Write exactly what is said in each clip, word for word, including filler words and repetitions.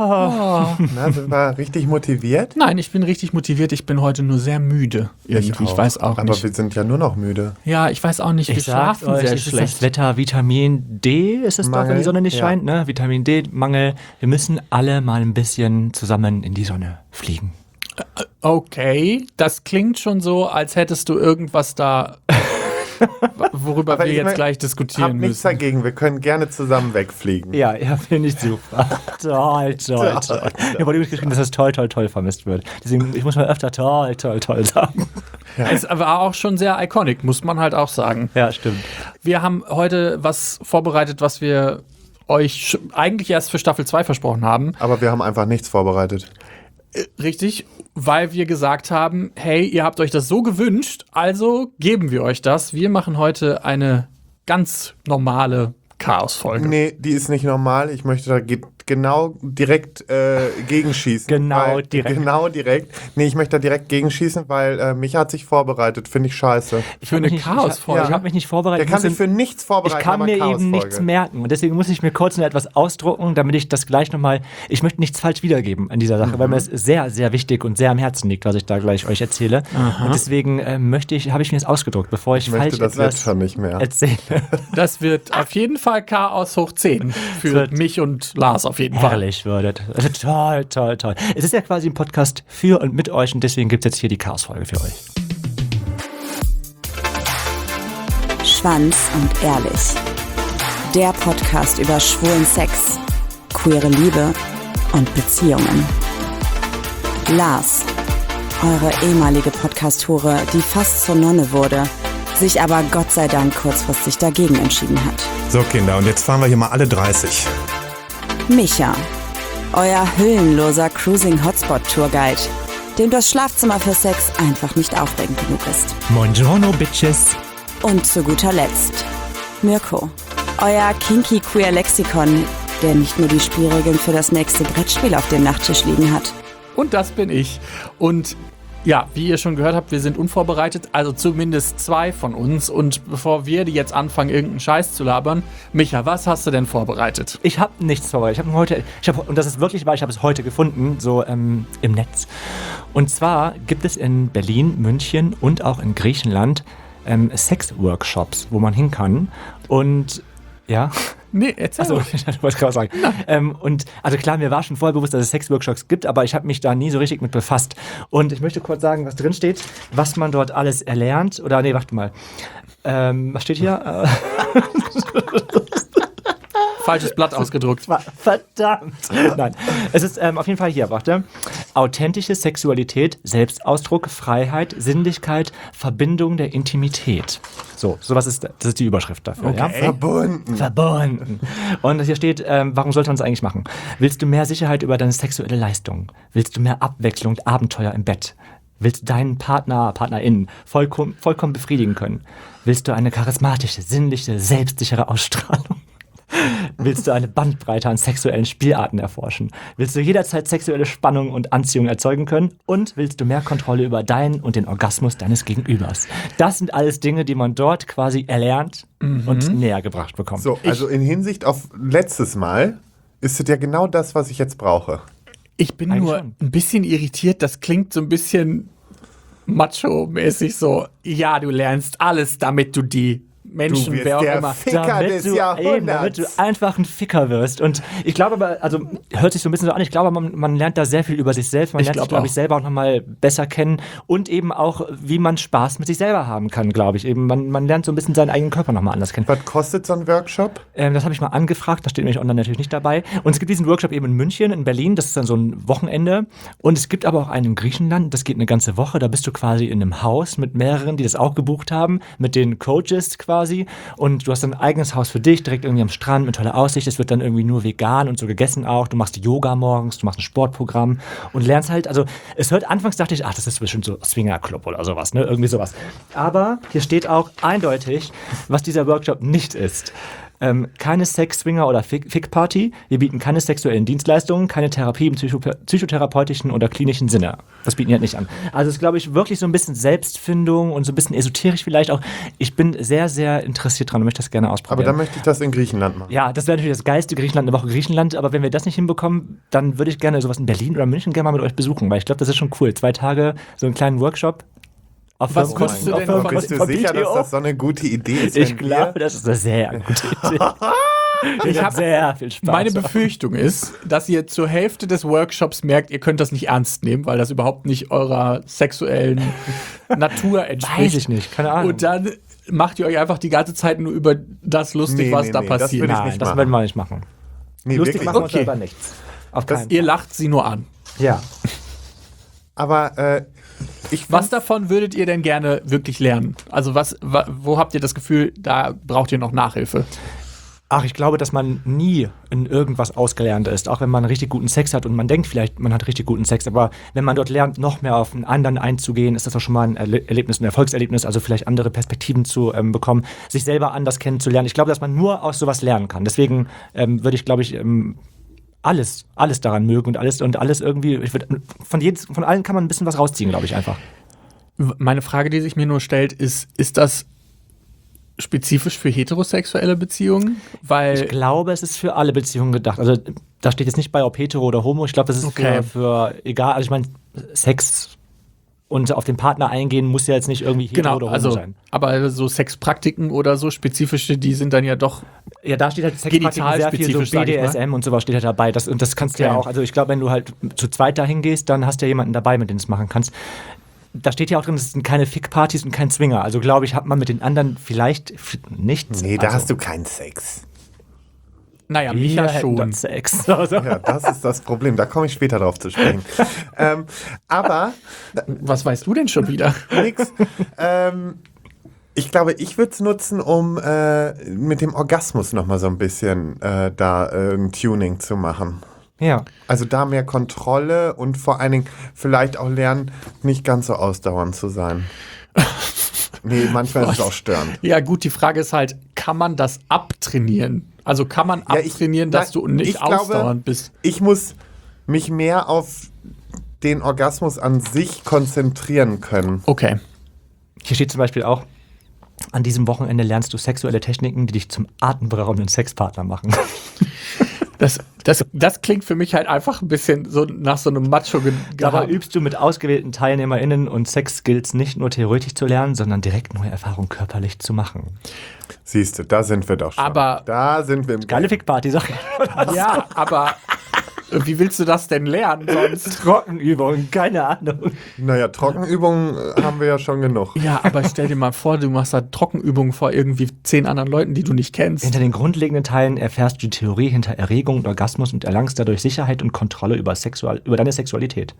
Oh. Na, sind wir richtig motiviert? Nein, ich bin richtig motiviert. Ich bin heute nur sehr müde. Irgendwie. Ich, ich weiß auch Aber nicht. Aber wir sind ja nur noch müde. Ja, ich weiß auch nicht. Wir ich schlafen euch, sehr es ist schlecht. das Wetter, Vitamin D ist es Mangel, doch, wenn die Sonne nicht ja. scheint. Ne? Vitamin D-Mangel. Wir müssen alle mal ein bisschen zusammen in die Sonne fliegen. Okay, das klingt schon so, als hättest du irgendwas da, worüber Aber wir ich jetzt mein, gleich Hab diskutieren nichts müssen. dagegen, wir können gerne zusammen wegfliegen. Ja, ja, finde ich super. toll, toll, toll. Ich habe übrigens geschrieben, dass das toll, toll, toll vermisst wird. Deswegen, ich muss mal öfter toll, toll, toll sagen. Ja. Es war auch schon sehr iconic, muss man halt auch sagen. Ja, stimmt. Wir haben heute was vorbereitet, was wir euch eigentlich erst für Staffel zwei versprochen haben. Aber wir haben einfach nichts vorbereitet. Richtig, weil wir gesagt haben, hey, ihr habt euch das so gewünscht, also geben wir euch das. Wir machen heute eine ganz normale Chaos-Folge. Nee, die ist nicht normal. Ich möchte da ge- genau direkt äh, gegenschießen. Genau weil, direkt. Genau direkt. Nee, ich möchte da direkt gegenschießen, weil äh, Micha hat sich vorbereitet. Finde ich scheiße. Für eine Chaos-Folge. Ich, ich habe mich nicht vorbereitet. Der kann sich muss für nichts vorbereiten. Ich kann aber mir eben Chaos-Folge. nichts merken und deswegen muss ich mir kurz noch etwas ausdrucken, damit ich das gleich nochmal, ich möchte nichts falsch wiedergeben an dieser Sache, mhm. weil mir das sehr, sehr wichtig und sehr am Herzen liegt, was ich da gleich euch erzähle. Aha. Und deswegen äh, möchte ich, habe ich mir das ausgedruckt, bevor ich, Ich falsch möchte das etwas jetzt schon nicht mehr. erzähle. Das wird auf jeden Fall Chaos hoch zehn für mich und Lars auf jeden Fall. Herrlich würdet. Also toll, toll, toll. Es ist ja quasi ein Podcast für und mit euch und deswegen gibt es jetzt hier die Chaos-Folge für euch. Schwanz und ehrlich. Der Podcast über schwulen Sex, queere Liebe und Beziehungen. Lars, eure ehemalige Podcast-Hure, die fast zur Nonne wurde, sich aber Gott sei Dank kurzfristig dagegen entschieden hat. So Kinder, und jetzt fahren wir hier mal alle dreißig. Micha, euer hüllenloser Cruising-Hotspot-Tourguide, dem das Schlafzimmer für Sex einfach nicht aufregend genug ist. Buongiorno, Bitches. Und zu guter Letzt Mirko, euer Kinky-Queer-Lexikon, der nicht nur die Spielregeln für das nächste Brettspiel auf dem Nachttisch liegen hat. Und das bin ich. Und ja, wie ihr schon gehört habt, wir sind unvorbereitet, also zumindest zwei von uns. Und bevor wir die jetzt anfangen, irgendeinen Scheiß zu labern, Micha, was hast du denn vorbereitet? Ich habe nichts vorbereitet. Ich habe heute, ich hab, und das ist wirklich wahr, ich habe es heute gefunden, so ähm, im Netz. Und zwar gibt es in Berlin, München und auch in Griechenland ähm, Sex-Workshops, wo man hin kann. Und ja. Nee, erzähl Achso, mal. ich wollte gerade sagen. Ähm, und also klar, mir war schon vorher bewusst, dass es Sex-Workshops gibt, aber ich habe mich da nie so richtig mit befasst. Und ich möchte kurz sagen, was drin steht, was man dort alles erlernt. Oder nee, warte mal. Ähm, was steht hier? Falsches Blatt ausgedruckt. Verdammt. Nein, es ist ähm, auf jeden Fall hier, warte. Authentische Sexualität, Selbstausdruck, Freiheit, Sinnlichkeit, Verbindung der Intimität. So, sowas ist, das ist die Überschrift dafür. Okay. Ja? Verbunden. Verbunden. Und hier steht, ähm, warum sollte man das eigentlich machen? Willst du mehr Sicherheit über deine sexuelle Leistung? Willst du mehr Abwechslung und Abenteuer im Bett? Willst du deinen Partner, PartnerInnen vollkommen, vollkommen befriedigen können? Willst du eine charismatische, sinnliche, selbstsichere Ausstrahlung? Willst du eine Bandbreite an sexuellen Spielarten erforschen? Willst du jederzeit sexuelle Spannung und Anziehung erzeugen können? Und willst du mehr Kontrolle über deinen und den Orgasmus deines Gegenübers? Das sind alles Dinge, die man dort quasi erlernt mhm. und näher gebracht bekommt. So, also in Hinsicht auf letztes Mal ist es ja genau das, was ich jetzt brauche. Ich bin Eigentlich nur schon. ein bisschen irritiert, das klingt so ein bisschen macho-mäßig so. Ja, du lernst alles, damit du die Menschen, Du wirst wer auch der immer. Ficker damit des du, Jahrhunderts. eben, damit du einfach ein Ficker wirst. Und ich glaube aber, also hört sich so ein bisschen so an, ich glaube, man, man lernt da sehr viel über sich selbst, man Ich lernt glaub sich, glaube auch. ich, selber auch nochmal besser kennen und eben auch, wie man Spaß mit sich selber haben kann, glaube ich. Eben, man, man lernt so ein bisschen seinen eigenen Körper nochmal anders kennen. Was kostet so ein Workshop? Ähm, das habe ich mal angefragt, da steht nämlich online natürlich nicht dabei. Und es gibt diesen Workshop eben in München, in Berlin, das ist dann so ein Wochenende. Und es gibt aber auch einen in Griechenland, das geht eine ganze Woche, da bist du quasi in einem Haus mit mehreren, die das auch gebucht haben, mit den Coaches quasi. Und du hast ein eigenes Haus für dich, direkt irgendwie am Strand mit toller Aussicht. Es wird dann irgendwie nur vegan und so gegessen auch. Du machst Yoga morgens, du machst ein Sportprogramm und lernst halt, also es hört, anfangs dachte ich, ach, das ist bestimmt so Swingerclub oder sowas, ne, irgendwie sowas. Aber hier steht auch eindeutig, was dieser Workshop nicht ist. Ähm, keine Sex-Swinger- oder Fick-Party. Wir bieten keine sexuellen Dienstleistungen, keine Therapie im psycho- psychotherapeutischen oder klinischen Sinne. Das bieten wir halt nicht an. Also es ist, glaube ich, wirklich so ein bisschen Selbstfindung und so ein bisschen esoterisch vielleicht auch. Ich bin sehr, sehr interessiert dran und möchte das gerne Aber ausprobieren. dann möchte ich das in Griechenland machen. Ja, das wäre natürlich das geilste Griechenland, eine Woche Griechenland. Aber wenn wir das nicht hinbekommen, dann würde ich gerne sowas in Berlin oder München gerne mal mit euch besuchen, weil ich glaube, das ist schon cool. Zwei Tage, so einen kleinen Workshop. Auf Was Firmen- würdest du auf denn Firmen- von- Bist du von sicher, B T O? dass das so eine gute Idee ist? Ich wenn glaube, wir- das ist eine sehr gute Idee. Ich habe sehr viel Spaß. Meine Befürchtung ist, dass ihr zur Hälfte des Workshops merkt, ihr könnt das nicht ernst nehmen, weil das überhaupt nicht eurer sexuellen Natur entspricht. Weiß ich nicht, keine Ahnung. Und dann macht ihr euch einfach die ganze Zeit nur über das lustig, Nee, was nee, da nee, das passiert. will ich Nein, nicht das machen. werden wir nicht machen. Nee, Lustig wirklich machen wir nicht. uns Okay. aber nichts. Auf Das- keinen Ihr lacht sie nur an. Ja. Aber äh, ich Was find's- davon würdet ihr denn gerne wirklich lernen? Also was, wa, wo habt ihr das Gefühl, da braucht ihr noch Nachhilfe? Ach, ich glaube, dass man nie in irgendwas ausgelernt ist, auch wenn man richtig guten Sex hat und man denkt vielleicht, man hat richtig guten Sex, aber wenn man dort lernt, noch mehr auf einen anderen einzugehen, ist das auch schon mal ein Erle- Erlebnis, ein Erfolgserlebnis, also vielleicht andere Perspektiven zu ähm, bekommen, sich selber anders kennenzulernen. Ich glaube, dass man nur aus sowas lernen kann. Deswegen ähm, würde ich, glaube ich, ähm, alles, alles daran mögen und alles und alles irgendwie, ich würd, von, jedes, von allen kann man ein bisschen was rausziehen, glaube ich einfach. W- Meine Frage, die sich mir nur stellt, ist, ist das spezifisch für heterosexuelle Beziehungen? Weil Ich glaube, es ist für alle Beziehungen gedacht. Also da steht jetzt nicht bei, ob hetero oder homo. Ich glaube, das ist Okay. für, für egal. Also ich meine, Sex und auf den Partner eingehen muss ja jetzt nicht irgendwie hetero genau, oder homo also, sein. aber so Sexpraktiken oder so spezifische, die sind dann ja doch. Ja, da steht halt Sexpraktiken sehr viel so Genitalspezifisch, sag B ich D mal. S M und sowas steht halt dabei. Das, und das kannst du ja Okay. auch, also ich glaube, wenn du halt zu zweit dahin gehst, dann hast du ja jemanden dabei, mit dem du es machen kannst. Da steht ja auch drin, es sind keine Fick-Partys und kein Zwinger. Also glaube ich, hat man mit den anderen vielleicht f- nichts. Nee, da also, hast du keinen Sex. Naja, wir Micha hätten schon. dann Sex. Also, Ja, das ist das Problem. Da komme ich später drauf zu sprechen. ähm, aber Was weißt du denn schon wieder? nix. Ähm, ich glaube, ich würde es nutzen, um äh, mit dem Orgasmus noch mal so ein bisschen äh, da äh, ein Tuning zu machen. ja. Also da mehr Kontrolle und vor allen Dingen vielleicht auch lernen, nicht ganz so ausdauernd zu sein. Nee, manchmal ist es auch störend. Ja, gut, die Frage ist halt, kann man das abtrainieren? Also kann man Ja, ich- abtrainieren, dass na, du nicht ich glaube- ausdauernd bist? Ich muss mich mehr auf den Orgasmus an sich konzentrieren können. Okay. Hier steht zum Beispiel auch, an diesem Wochenende lernst du sexuelle Techniken, die dich zum atemberaubenden Sexpartner machen. Das, das, das klingt für mich halt einfach ein bisschen so nach so einem macho Dabei übst du mit ausgewählten TeilnehmerInnen und Sex-Skills nicht nur theoretisch zu lernen, sondern direkt neue Erfahrungen körperlich zu machen. Siehst du, da sind wir doch schon. Aber- da sind wir im Geile Fick-Party, sag ich. Ja, aber wie willst du das denn lernen sonst? Trockenübungen, keine Ahnung. Naja, Trockenübungen äh, haben wir ja schon genug. Ja, aber stell dir mal vor, du machst da Trockenübungen vor irgendwie zehn anderen Leuten, die du nicht kennst. Hinter den grundlegenden Teilen erfährst du die Theorie hinter Erregung und Orgasmus und erlangst dadurch Sicherheit und Kontrolle über, Sexual über deine Sexualität.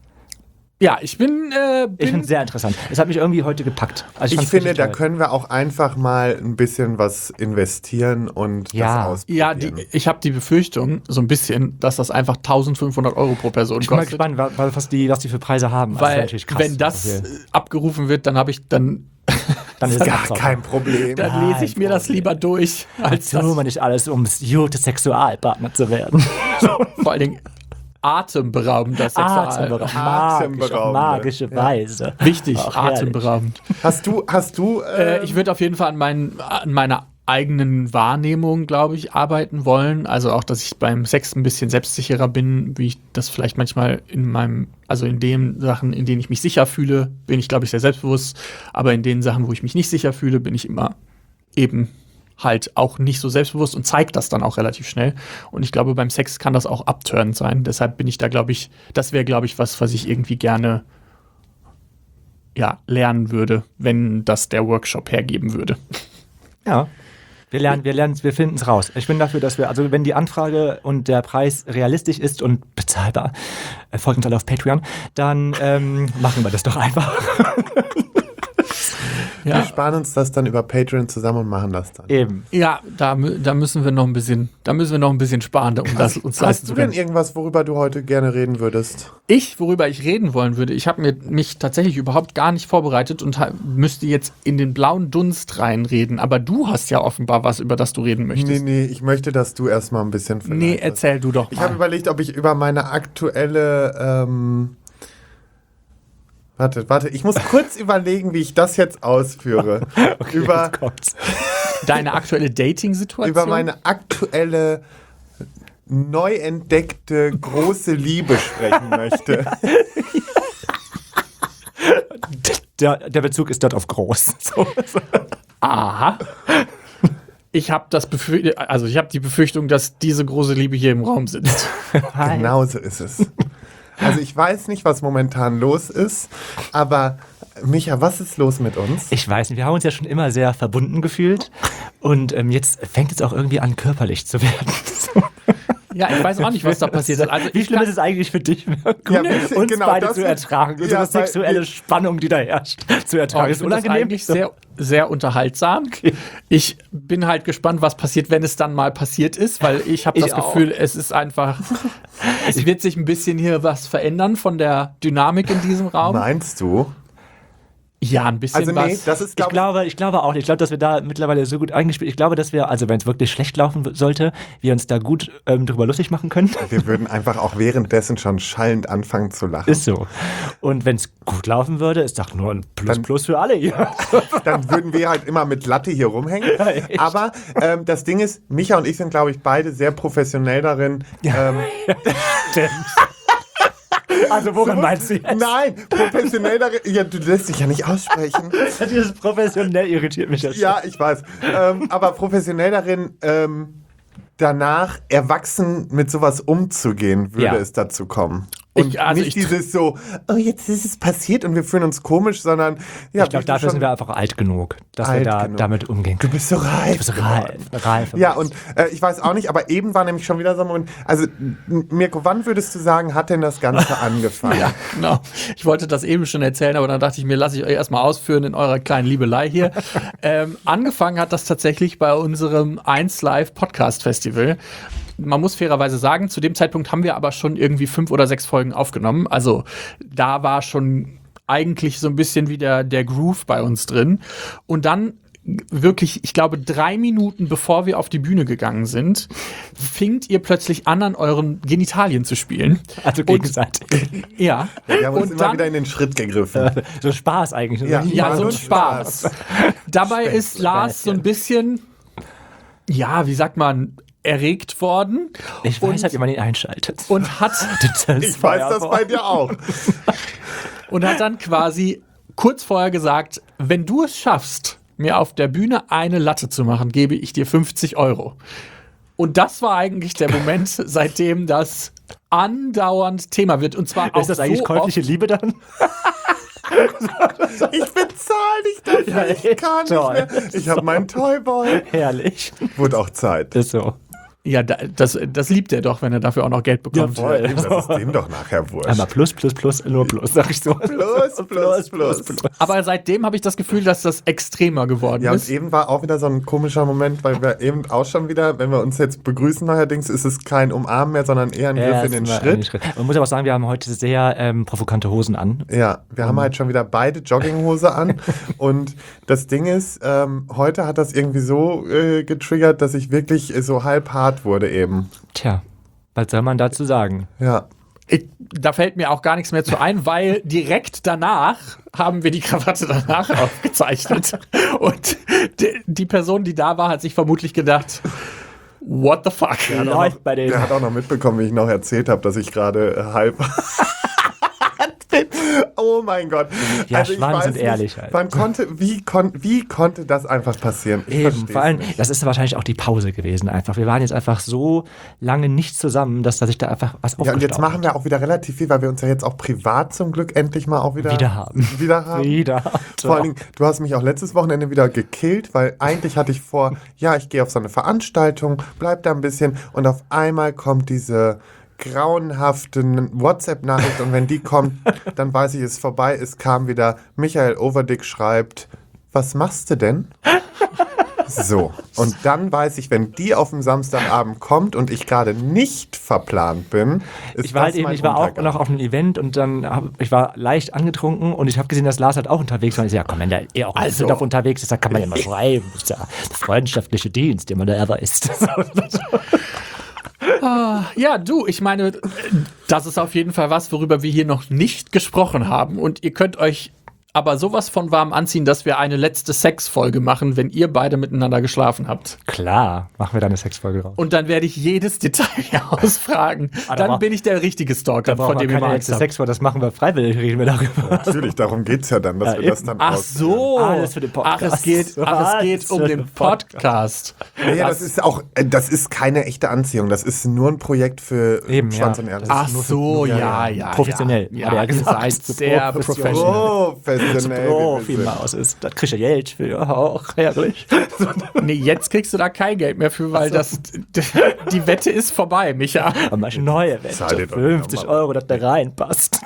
Ja, ich bin, äh, Ich bin finde es sehr interessant. Es hat mich irgendwie heute gepackt. Also Ich fand's finde, richtig da toll. können wir auch einfach mal ein bisschen was investieren und Ja. das ja, ausprobieren. die, ich habe die Befürchtung, so ein bisschen, dass das einfach eintausendfünfhundert Euro pro Person Ich bin mal kostet. gespannt, wa- wa- was die, was die für Preise haben. Also das wär Weil, natürlich krass. wenn das Okay. äh, abgerufen wird, dann habe ich, dann, Dann ist es Gar Abzocke. kein Problem. dann Nein, lese ich mir das Problem. lieber durch, als Tun das, wir nicht alles, um gute Sexualpartner zu werden. vor allen Dingen atemberaubender Sexual. Atemberaubend. Atemberaubend. Magische, magische Weise. Wichtig, Ach, herrlich. atemberaubend. Hast du, hast du, äh, Äh, ich würde auf jeden Fall an, meinen, an meiner eigenen Wahrnehmung, glaube ich, arbeiten wollen. Also auch, dass ich beim Sex ein bisschen selbstsicherer bin, wie ich das vielleicht manchmal in meinem, also in den Sachen, in denen ich mich sicher fühle, bin ich, glaube ich, sehr selbstbewusst. Aber in den Sachen, wo ich mich nicht sicher fühle, bin ich immer eben halt auch nicht so selbstbewusst und zeigt das dann auch relativ schnell. Und ich glaube, beim Sex kann das auch abturnend sein. Deshalb bin ich da, glaube ich, das wäre, glaube ich, was, was ich irgendwie gerne ja, lernen würde, wenn das der Workshop hergeben würde. Ja. Wir lernen, wir lernen, wir finden es raus. Ich bin dafür, dass wir, also wenn die Anfrage und der Preis realistisch ist und bezahlbar, äh, folgt uns alle auf Patreon, dann ähm, machen wir das doch einfach. Ja. Wir sparen uns das dann über Patreon zusammen und machen das dann. Eben. Ja, da, mü- da müssen wir noch ein bisschen, da müssen wir noch ein bisschen sparen, um das uns leisten Hast zu du denn können. irgendwas, worüber du heute gerne reden würdest? Ich, worüber ich reden wollen würde, ich habe mir mich tatsächlich überhaupt gar nicht vorbereitet und ha- müsste jetzt in den blauen Dunst reinreden. Aber du hast ja offenbar was, über das du reden möchtest. Nee, nee, ich möchte, dass du erstmal ein bisschen Nee, verleitest. erzähl du doch Ich habe mal. überlegt, ob ich über meine aktuelle. Ähm, warte, warte, ich muss kurz überlegen, wie ich das jetzt ausführe. über, Jetzt kommt's. Deine aktuelle Dating-Situation? über meine aktuelle, neu entdeckte große Liebe sprechen möchte. Der, der Bezug ist dort auf groß. So. Aha. Ich habe das Befür- also ich habe die Befürchtung, dass diese große Liebe hier im Raum sitzt. Hi. Genau so ist es. Also ich weiß nicht, was momentan los ist, aber Micha, was ist los mit uns? Ich weiß nicht, wir haben uns ja schon immer sehr verbunden gefühlt und ähm, jetzt fängt es auch irgendwie an, körperlich zu werden. So. Ja, ich weiß auch nicht, was da passiert ist. Also Wie ich schlimm kann- ist es eigentlich für dich, Mirko, Ja, wie- uns genau, beide das zu ist- ertragen, unsere ja, weil- sexuelle Spannung, die da herrscht, zu Oh, ertragen. ich ist finde das unangenehm. eigentlich sehr, sehr unterhaltsam. Ich bin halt gespannt, was passiert, wenn es dann mal passiert ist, weil ich habe Ich das auch. Gefühl, es ist einfach, es wird sich ein bisschen hier was verändern von der Dynamik in diesem Raum. Meinst du? Ja, ein bisschen Also nee, was. das ist, Ich glaub glaube, ich glaube auch nicht. Ich glaube, dass wir da mittlerweile so gut eingespielt. Ich glaube, dass wir, also wenn es wirklich schlecht laufen sollte, wir uns da gut ähm, drüber lustig machen können. wir würden einfach auch währenddessen schon schallend anfangen zu lachen. Ist so. Und wenn es gut laufen würde, ist doch nur ein Plus Dann- Plus für alle hier. Dann würden wir halt immer mit Latte hier rumhängen. echt. Aber ähm, das Ding ist, Micha und ich sind, glaube ich, beide sehr professionell darin. Ähm, Stimmt. Also woran meinst du jetzt? Nein, professionell darin. Ja, du lässt dich ja nicht aussprechen. Dieses professionell irritiert mich jetzt. Ja, ich weiß. Ähm, aber professionell darin, ähm, danach erwachsen mit sowas umzugehen, würde Ja. es dazu kommen. Und Ich- also nicht ich- dieses so, oh, jetzt ist es passiert und wir fühlen uns komisch, sondern ja, Ich glaube, wie du dafür schon- sind wir einfach alt genug, dass Alt wir da genug. damit umgehen Du können. bist so reif. Du bist reif, reif. Ja, und äh, ich weiß auch nicht, aber eben war nämlich schon wieder so ein Moment. Also, M- Mirko, wann würdest du sagen, hat denn das Ganze angefangen? Ja, genau. Ich wollte das eben schon erzählen, aber dann dachte ich mir, lasse ich euch erstmal ausführen in eurer kleinen Liebelei hier. ähm, angefangen hat das tatsächlich bei unserem eins Live Podcast Festival. Man muss fairerweise sagen, zu dem Zeitpunkt haben wir aber schon irgendwie fünf oder sechs Folgen aufgenommen. Also da war schon eigentlich so ein bisschen wieder der Groove bei uns drin. Und dann wirklich, ich glaube, drei Minuten bevor wir auf die Bühne gegangen sind, fingt ihr plötzlich an, an euren Genitalien zu spielen. Also gegenseitig. Ja. Wir haben uns Und immer dann- wieder in den Schritt gegriffen. So Spaß eigentlich. Ja. Ja, War so ein so Spaß. Dabei ist Lars so ein bisschen, ja, wie sagt man, erregt worden Ich weiß halt, wie man ihn einschaltet. und hat, Ich weiß das bei dir auch. und hat dann quasi kurz vorher gesagt, wenn du es schaffst, mir auf der Bühne eine Latte zu machen, gebe ich dir fünfzig Euro. Und das war eigentlich der Moment, seitdem das andauernd Thema wird. Und zwar auch Ist das eigentlich so käufliche oft, Liebe dann? Ich bezahle dich dafür. Ja, Ich kann toll. nicht mehr. Ich habe meinen Toyboy. Herrlich. Wurde auch Zeit. Ist so. ja, da- das, das liebt er doch, wenn er dafür auch noch Geld bekommt. voll. Das ist dem doch nachher wurscht. Einmal plus, plus, plus, nur plus, sag ich so. Plus, plus, plus. Aber seitdem habe ich das Gefühl, dass das extremer geworden Ja, und ist. eben war auch wieder so ein komischer Moment, weil wir eben auch schon wieder, wenn wir uns jetzt begrüßen neuerdings, ist es kein Umarmen mehr, sondern eher ein Griff Ja, in den ist mal Schritt. ein Schritt. Man muss aber auch sagen, wir haben heute sehr ähm, provokante Hosen an. Ja, wir haben halt schon wieder beide Jogginghose an und das Ding ist, ähm, heute hat das irgendwie so äh, getriggert, dass ich wirklich äh, so halb hart wurde eben. Tja, was soll man dazu sagen? Ja. Ich, da fällt mir auch gar nichts mehr zu ein, weil direkt danach haben wir die Krawatte danach aufgezeichnet. Und die, die Person, die da war, hat sich vermutlich gedacht, what the fuck? Der hat, auch Läuft noch, bei denen. der hat auch noch mitbekommen, wie ich noch erzählt habe, dass ich gerade äh, halb bin. Oh mein Gott. Ja, ich Schwanen weiß sind nicht, ehrlich halt. Man konnte, wie, kon, wie konnte das einfach passieren? Ich Eben, versteh's vor allem, nicht. das ist wahrscheinlich auch die Pause gewesen einfach. Wir waren jetzt einfach so lange nicht zusammen, dass da sich da einfach was Ja, und aufgestaut jetzt machen hat. wir auch wieder relativ viel, weil wir uns ja jetzt auch privat zum Glück endlich mal auch wieder, Wieder haben. Wieder haben. Wieder. Vor allen Dingen, du hast mich auch letztes Wochenende wieder gekillt, weil eigentlich hatte ich vor, ja, ich gehe auf so eine Veranstaltung, bleib da ein bisschen und auf einmal kommt diese grauenhafte WhatsApp-Nachricht und wenn die kommt, dann weiß ich, es ist vorbei. Es kam wieder, Michael Overdick schreibt, was machst du denn? So, und dann weiß ich, wenn die auf dem Samstagabend kommt und ich gerade nicht verplant bin, ist Ich war das halt eben, mein ich war auch Untergang. noch auf einem Event und dann hab, ich war leicht angetrunken und ich habe gesehen, dass Lars halt auch unterwegs war. Und ich so, ja komm, wenn der eh auch also auf unterwegs ist, dann kann man ja mal schreiben. Das ist ja der freundschaftliche Dienst, den man da ever ist. Ja, du, ich meine, das ist auf jeden Fall was, worüber wir hier noch nicht gesprochen haben. Und ihr könnt euch aber sowas von warm anziehen, dass wir eine letzte Sexfolge machen, wenn ihr beide miteinander geschlafen habt. Klar, machen wir da eine Sexfolge drauf. Und dann werde ich jedes Detail ausfragen. Ah, da Dann brauch- bin ich der richtige Stalker, Da brauchen von wir dem ihr keine mal letzte Angst habt. Sexfolge, das machen wir freiwillig, reden wir darüber. Natürlich, darum geht es ja dann, dass Ja, wir das eben. dann Ach ausführen. so. Alles für den Podcast. Ach, es geht, ach, es geht Alles um für den den Podcast. Podcast. Ja, das ist auch, äh, das ist keine echte Anziehung. Das ist nur ein Projekt für Eben, Schwanz ja. und Ehrlich. Ach so, ja, ja. Professionell, Ja, hat er ja ihr gesagt. seid sehr Professionell. professional. Professionell. Profi gewesen. Maus ist. Das kriegst du Geld für. Auch herrlich. Nee, jetzt kriegst du da kein Geld mehr für, weil das die Wette ist vorbei, Micha. Aber mal eine neue Zahl Wette. dir doch fünfzig nochmal. Euro, dass der reinpasst.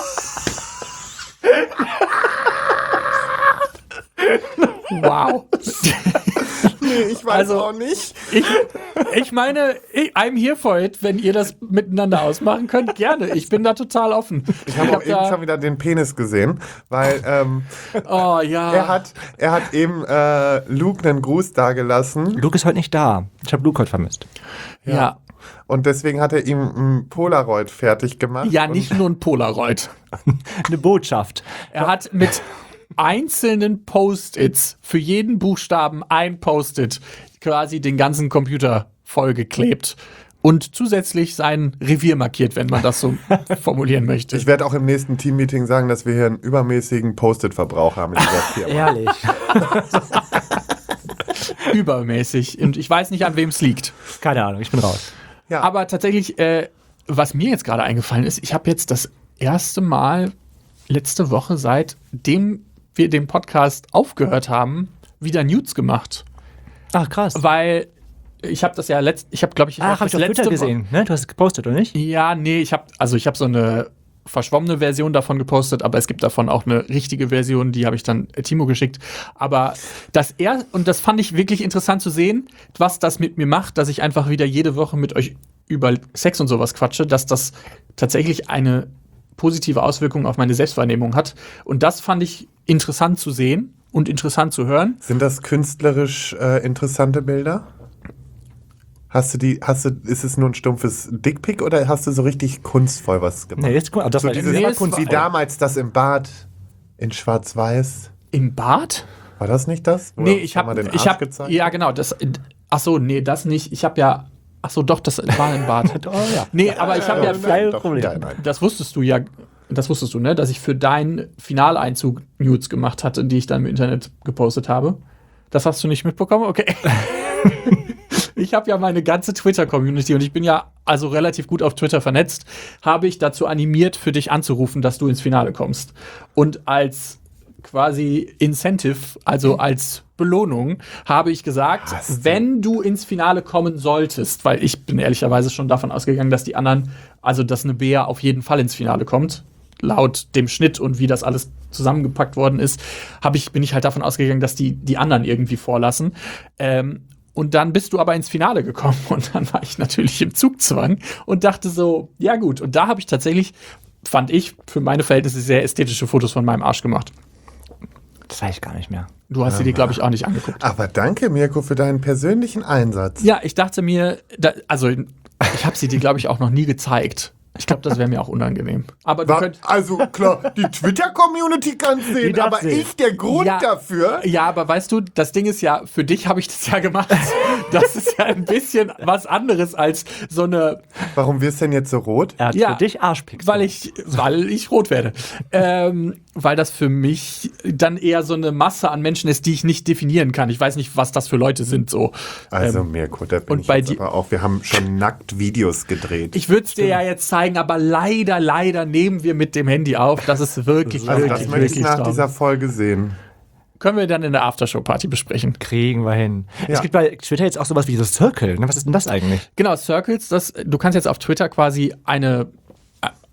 Wow. Nee, ich weiß Also- auch nicht. Ich, ich meine, ich, I'm here for it. Wenn ihr das miteinander ausmachen könnt, gerne. Ich bin da total offen. Ich habe hab auch eben da- schon wieder den Penis gesehen, weil ähm, Oh ja. er, hat, er hat eben äh, Luke einen Gruß dagelassen Luke ist heute nicht da. Ich habe Luke heute vermisst. ja. und deswegen hat er ihm ein Polaroid fertig gemacht. Ja, nicht nur ein Polaroid. Eine Botschaft. Er hat mit einzelnen Post-its für jeden Buchstaben ein Post-it quasi den ganzen Computer vollgeklebt und zusätzlich sein Revier markiert, wenn man das so formulieren möchte. Ich werde auch im nächsten Teammeeting sagen, dass wir hier einen übermäßigen Post-it-Verbrauch haben in dieser Firma. Ehrlich. Übermäßig. Und ich weiß nicht, an wem es liegt. Keine Ahnung, ich bin raus. Ja. Aber tatsächlich, äh, was mir jetzt gerade eingefallen ist, ich habe jetzt das erste Mal letzte Woche, seitdem wir den Podcast aufgehört haben, wieder Nudes gemacht. Ach, krass. Weil ich habe das ja letzt, ich habe glaube ich, Ach, hab ich auf Twitter gesehen. Ne? Du hast es gepostet, oder nicht? Ja, nee, ich habe also ich habe so eine verschwommene Version davon gepostet, aber es gibt davon auch eine richtige Version, die habe ich dann äh, Timo geschickt. Aber das er und das fand ich wirklich interessant zu sehen, was das mit mir macht, dass ich einfach wieder jede Woche mit euch über Sex und sowas quatsche, dass das tatsächlich eine positive Auswirkung auf meine Selbstwahrnehmung hat. Und das fand ich interessant zu sehen und interessant zu hören. Sind das künstlerisch äh, interessante Bilder? Hast du die, hast du, ist es nur ein stumpfes Dickpick oder hast du so richtig kunstvoll was gemacht? Nee, jetzt guck mal. Das so war dieses, nee, es wie war- damals das im Bad in Schwarz-Weiß. Im Bad? War das nicht das? Wo Nee, er ich schon mal habe den ich Arsch habe gezeigt ja hat? genau, das ach so, nee, das nicht. Ich habe ja ach so, doch, das war im Bad. Oh ja. Nee, aber ich habe ja Kein Doch, Problem. ja, nein. das wusstest du ja, das wusstest du, ne, dass ich für deinen Finaleinzug Nudes gemacht hatte, die ich dann im Internet gepostet habe. Das hast du nicht mitbekommen? Okay. Ich habe ja meine ganze Twitter-Community und ich bin ja also relativ gut auf Twitter vernetzt, habe ich dazu animiert, für dich anzurufen, dass du ins Finale kommst. Und als quasi Incentive, also als Belohnung, habe ich gesagt, Was? wenn du ins Finale kommen solltest, weil ich bin ehrlicherweise schon davon ausgegangen, dass die anderen, also dass eine Bea auf jeden Fall ins Finale kommt, laut dem Schnitt und wie das alles zusammengepackt worden ist, habe ich, bin ich halt davon ausgegangen, dass die die anderen irgendwie vorlassen. Ähm, und dann bist du aber ins Finale gekommen und dann war ich natürlich im Zugzwang und dachte so, ja gut. Und da habe ich tatsächlich, fand ich, für meine Verhältnisse sehr ästhetische Fotos von meinem Arsch gemacht. Das weiß ich gar nicht mehr. Du hast sie dir, glaube ich, auch nicht angeguckt. Aber danke, Mirko, für deinen persönlichen Einsatz. Ja, ich dachte mir, da, also ich habe sie dir, glaube ich, auch noch nie gezeigt. Ich glaube, das wäre mir auch unangenehm. Aber du War, könnt, also klar, die Twitter-Community kann es sehen, darf aber sehen. ich, der Grund Ja. dafür. ja, aber weißt du, das Ding ist ja, für dich habe ich das ja gemacht. Das ist ja ein bisschen was anderes als so eine, Warum wirst du denn jetzt so rot? Er hat Ja, für dich Arschpicks. weil ich, weil ich rot werde. Ähm, weil das für mich dann eher so eine Masse an Menschen ist, die ich nicht definieren kann. Ich weiß nicht, was das für Leute sind. So. Also Ähm, Mirko, da bin und ich bei jetzt di- aber auch. Wir haben schon nackt Videos gedreht. ich würde es dir ja jetzt zeigen, aber leider, leider nehmen wir mit dem Handy auf. Das ist wirklich, also wirklich, das möchte ich wirklich nach traurig. dieser Folge sehen. Können wir dann in der Aftershow-Party besprechen. Kriegen wir hin. Ja. Es gibt bei Twitter jetzt auch sowas wie so Circle. Ne? Was ist denn das eigentlich? Genau, Circles, das, du kannst jetzt auf Twitter quasi eine,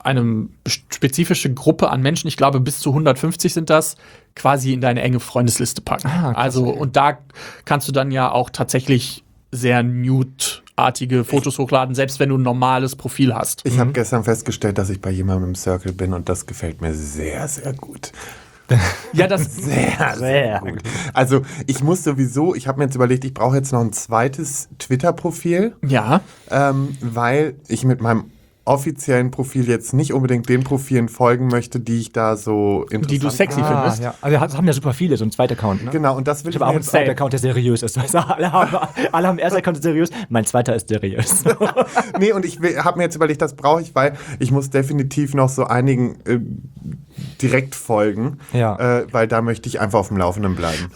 eine spezifische Gruppe an Menschen, ich glaube bis zu hundertfünfzig sind das, quasi in deine enge Freundesliste packen. Ah, krass, also okay. und da kannst du dann ja auch tatsächlich sehr nude-artige Fotos hochladen, selbst wenn du ein normales Profil hast. Ich habe gestern festgestellt, dass ich bei jemandem im Circle bin und das gefällt mir sehr, sehr gut. Ja, das Sehr, Sehr gut. Also ich muss sowieso, ich habe mir jetzt überlegt, ich brauche jetzt noch ein zweites Twitter-Profil, ja. ähm, weil ich mit meinem offiziellen Profil jetzt nicht unbedingt den Profilen folgen möchte, die ich da so interessant Die du sexy finde. Ah, findest. ja. Also wir haben ja super viele, so ein zweiter Account, ne? Genau, und das will Ich ich, habe auch mir einen jetzt zweiten Account, der seriös ist. Weißt du, alle, haben, alle haben einen ersten Account, der seriös, mein zweiter ist seriös. Nee, und ich habe mir jetzt überlegt, das brauche ich, weil ich muss definitiv noch so einigen äh, direkt folgen, Ja. äh, weil da möchte ich einfach auf dem Laufenden bleiben.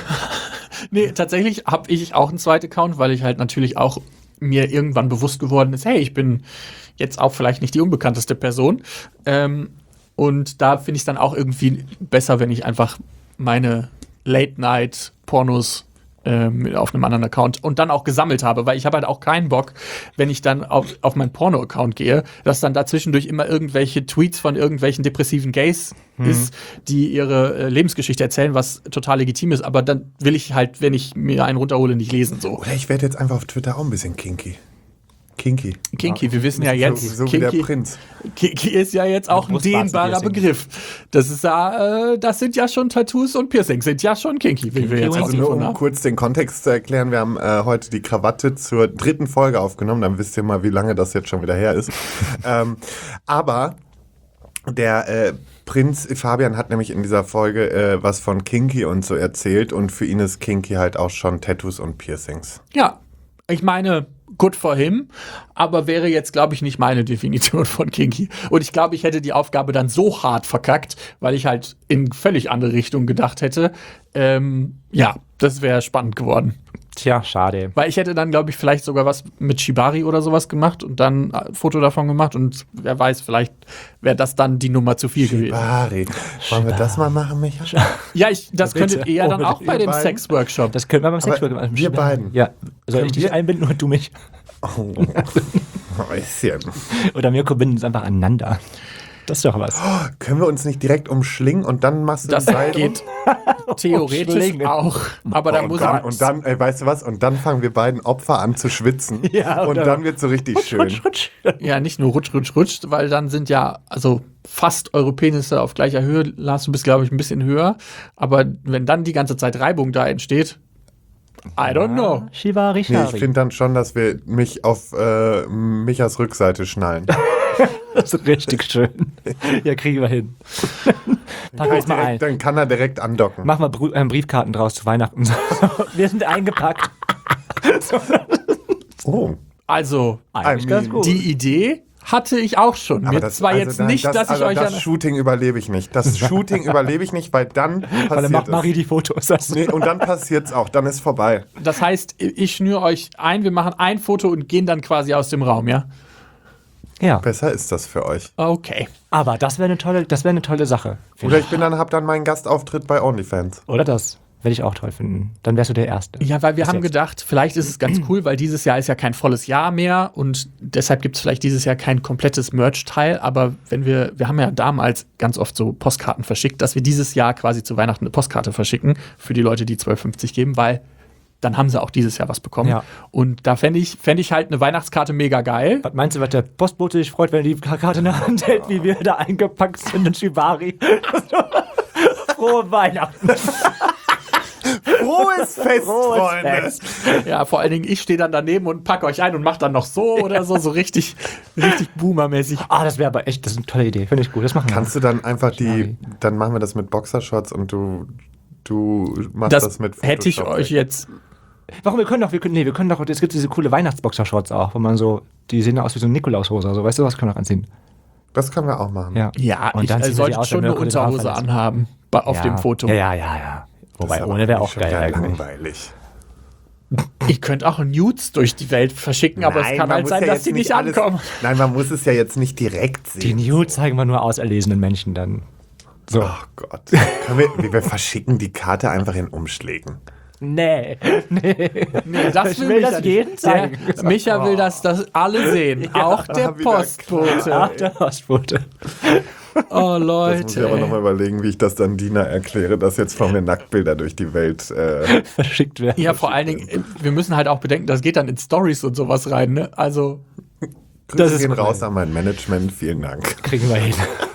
Nee, tatsächlich habe ich auch einen zweiten Account, weil ich halt natürlich auch mir irgendwann bewusst geworden ist, hey, ich bin jetzt auch vielleicht nicht die unbekannteste Person. Ähm, und da finde ich es dann auch irgendwie besser, wenn ich einfach meine Late-Night-Pornos ähm, auf einem anderen Account und dann auch gesammelt habe, weil ich habe halt auch keinen Bock, wenn ich dann auf, auf meinen Porno-Account gehe, dass dann da zwischendurch immer irgendwelche Tweets von irgendwelchen depressiven Gays ist, die ihre äh, Lebensgeschichte erzählen, was total legitim ist, aber dann will ich halt, wenn ich mir einen runterhole, nicht lesen so. Oder ich werde jetzt einfach auf Twitter auch ein bisschen kinky. Kinky. Kinky, wir wissen ja jetzt, So, so wie der Kinky, Prinz. Kinky ist ja jetzt auch ein dehnbarer Brustwarzenpiercing. Begriff. Das ist ja, äh, das sind ja schon Tattoos und Piercings, sind ja schon kinky, wie wir jetzt Kinky, Also nur rausgefunden um haben. kurz den Kontext zu erklären, wir haben äh, heute die Krawatte zur dritten Folge aufgenommen, dann wisst ihr mal, wie lange das jetzt schon wieder her ist. ähm, aber der äh, Prinz Fabian hat nämlich in dieser Folge äh, was von Kinky und so erzählt und für ihn ist Kinky halt auch schon Tattoos und Piercings. Ja, ich meine, good for him, aber wäre jetzt, glaube ich, nicht meine Definition von kinky. Und ich glaube, ich hätte die Aufgabe dann so hart verkackt, weil ich halt in völlig andere Richtung gedacht hätte. Ähm, ja, das wäre spannend geworden. Tja, schade. Weil ich hätte dann, glaube ich, vielleicht sogar was mit Shibari oder sowas gemacht und dann ein Foto davon gemacht und wer weiß, vielleicht wäre das dann die Nummer zu viel gewesen. Bari. Wollen wir das mal machen, Micha? Ja, ich, das Bitte. könntet ihr ja dann Oh, auch bitte, bei ihr dem beiden? Sex-Workshop. Das können wir beim Sexwork machen. wir beiden? Ja. Soll ich Können dich wir- einbinden oder du mich? Oh, Häuschen. Oder Mirko binden uns einfach aneinander. Das ist doch was. Können wir uns nicht direkt umschlingen und dann machst du Das ein Seil geht theoretisch Schlinge. auch, aber da und muss dann, man und dann, ey, weißt du was? Und dann fangen wir beiden Opfer an zu schwitzen. Ja, und oder- dann wird so richtig schön. Rutsch, rutsch. ja nicht nur rutsch, rutsch, rutsch, weil dann sind ja also fast eure Penisse auf gleicher Höhe. Lars, du bist, glaube ich, ein bisschen höher, aber wenn dann die ganze Zeit Reibung da entsteht, I don't know. Shivari, Nee, ich Shari. finde dann schon, dass wir mich auf äh, Michas Rückseite schnallen. Das ist richtig schön. Ja, kriegen wir hin. Pack uns mal ein. Direkt, dann kann er direkt andocken. Mach mal Bru äh, Briefkarten draus zu Weihnachten. Wir sind eingepackt. Oh. Also, Eigentlich I ganz mean, gut. die Idee hatte ich auch schon. Mir zwar also jetzt dann- nicht, das, dass ich also euch das an Shooting überlebe ich nicht. Das Shooting überlebe ich nicht, weil dann Weil dann passiert macht Marie es. die Fotos. Das Nee, und dann passiert's auch. Dann ist vorbei. Das heißt, ich schnüre euch ein, wir machen ein Foto und gehen dann quasi aus dem Raum, ja? Ja, Besser ist das für euch. Okay. aber das wäre eine tolle, das wäre eine tolle Sache. Oder ich bin dann, hab dann meinen Gastauftritt bei OnlyFans. Oder das. Werde ich auch toll finden. Dann wärst du der Erste. Ja, weil wir Bis haben jetzt. gedacht, vielleicht ist es ganz cool, weil dieses Jahr ist ja kein volles Jahr mehr und deshalb gibt es vielleicht dieses Jahr kein komplettes Merch-Teil, aber wenn wir, wir haben ja damals ganz oft so Postkarten verschickt, dass wir dieses Jahr quasi zu Weihnachten eine Postkarte verschicken für die Leute, die zwölf fünfzig geben, weil dann haben sie auch dieses Jahr was bekommen. Ja. Und da fände ich, fänd ich halt eine Weihnachtskarte mega geil. Was meinst du, was der Postbote sich freut, wenn er die Karte in der Hand hält, wie wir da eingepackt sind in Shivari? Frohe Weihnachten. Frohes Fest, Frohes Freunde! Fest. Ja, vor allen Dingen, ich stehe dann daneben und packe euch ein und mach dann noch so oder so, so richtig, richtig boomermäßig. Ah, das wäre aber echt, das ist eine tolle Idee. Finde ich gut. Das machen wir. Kannst du dann einfach die, Schari. dann machen wir das mit Boxershorts und du, du machst das, Das, mit hätte ich Photoshop euch weg. jetzt. Warum? Wir können doch, wir können, nee, wir können doch, es gibt diese coole Weihnachtsboxershorts auch, wo man so, die sehen aus wie so eine Nikolaushose, so, weißt du, was können wir noch anziehen? Das können wir auch machen. Ja. Ja, Und ich dann äh, ziehen wir sollte die aus, schon wenn eine Mirko den Arm Unterhose verlässt. anhaben bei, auf ja. dem Foto. Ja, ja, ja, ja. Das Wobei, ist aber ohne wäre auch schon geil wieder eigentlich. langweilig. Ihr könnt auch Nudes durch die Welt verschicken, aber es Nein, kann man halt muss sein, ja dass jetzt die nicht alles- ankommen. Nein, man muss es ja jetzt nicht direkt Die sehen. Nude zeigen wir nur auserlesenen Menschen dann. So. Oh Gott. Können wir, wir verschicken die Karte einfach in Umschlägen. Nee, nee. Nee, das Ich will, will Micha das nicht. jedem zeigen. Der, Micha will, dass das alle sehen. Auch der wieder Postbote. Ach, der Postbote. Oh, Das muss ich aber Leute. nochmal überlegen, wie ich das dann Dina erkläre, dass jetzt von mir Nacktbilder durch die Welt äh, Verschickt werden. Ja, vor allen Dingen, wir müssen halt auch bedenken, das geht dann in Stories und sowas rein, ne? Also, Grüße Das ist gehen cool. raus an mein Management. Vielen Dank. Kriegen wir hin.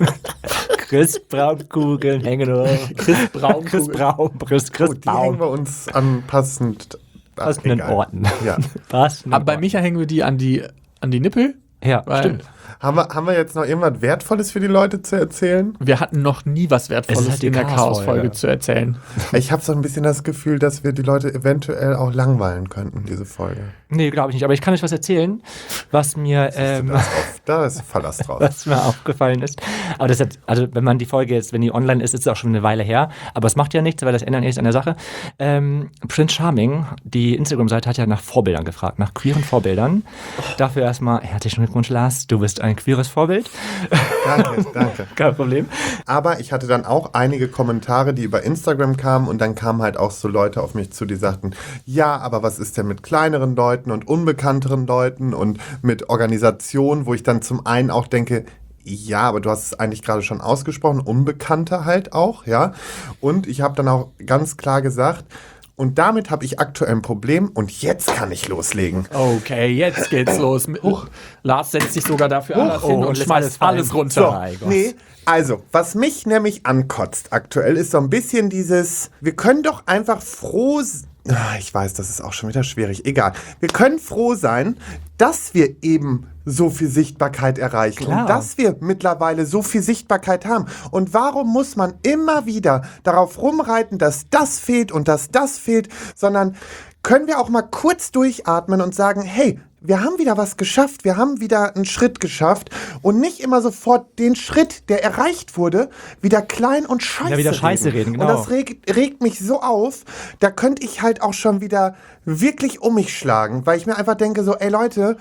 Chris Braunkugeln hängen hoch. Chris Braun. Chris Braun, Chris, Chris Gut, die hängen wir Braun. uns an passend ach, Passenden egal. Orten. Ja. Passenden Aber bei Orten. Micha hängen wir die an die, an die Nippel. Ja, Weil stimmt. Haben wir, haben wir jetzt noch irgendwas Wertvolles für die Leute zu erzählen? Wir hatten noch nie was Es Wertvolles ist halt die in der Chaos-Folge. Chaos-Folge zu erzählen. Ich habe so ein bisschen das Gefühl, dass wir die Leute eventuell auch langweilen könnten, diese Folge. Nee, glaube ich nicht. Aber ich kann euch was erzählen, was mir, ähm, Da ist, auf, da ist Verlass drauf. was mir aufgefallen ist. Aber das hat, also wenn man die Folge jetzt, wenn die online ist, ist es auch schon eine Weile her. Aber es macht ja nichts, weil das ändert nichts an der Sache. Ähm, Prince Charming, die Instagram-Seite hat ja nach Vorbildern gefragt, nach queeren Vorbildern. Dafür erstmal herzlichen Glückwunsch, Lars. Du bist ein queeres Vorbild. Danke, danke. Kein Problem. Aber ich hatte dann auch einige Kommentare, die über Instagram kamen und dann kamen halt auch so Leute auf mich zu, die sagten, ja, aber was ist denn mit kleineren Leuten und unbekannteren Leuten und mit Organisationen, wo ich dann zum einen auch denke, ja, aber du hast es eigentlich gerade schon ausgesprochen, Unbekannte halt auch, ja. Und ich habe dann auch ganz klar gesagt, und damit habe ich aktuell ein Problem und jetzt kann ich loslegen. Okay, jetzt geht's los. Huch. Lars setzt sich sogar dafür alles hin oh, und, und lässt schmeißt alles alles fallen. runter. So. Mein Gott. Nee, also, was mich nämlich ankotzt aktuell, ist so ein bisschen dieses, wir können doch einfach froh s- Ah, ich weiß, das ist auch schon wieder schwierig. Egal. Wir können froh sein, dass wir eben so viel Sichtbarkeit erreichen Klar. und dass wir mittlerweile so viel Sichtbarkeit haben. Und warum muss man immer wieder darauf rumreiten, dass das fehlt und dass das fehlt, sondern können wir auch mal kurz durchatmen und sagen, hey, wir haben wieder was geschafft, wir haben wieder einen Schritt geschafft und nicht immer sofort den Schritt, der erreicht wurde, wieder klein und scheiße Ja, wieder Scheiße reden, genau. Und das regt, regt mich so auf, da könnte ich halt auch schon wieder wirklich um mich schlagen, weil ich mir einfach denke so, ey Leute,